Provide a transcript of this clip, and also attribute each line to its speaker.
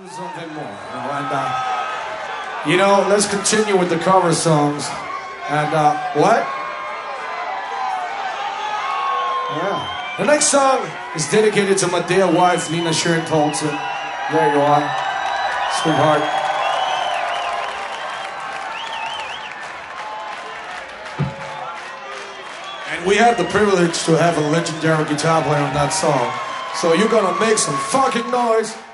Speaker 1: something more. Let's continue with the cover songs. And what? Yeah. The next song is dedicated to my dear wife, Nina Sharon Tolson. There you are, sweetheart. And we have the privilege to have a legendary guitar player on that song. So you're gonna make some fucking noise.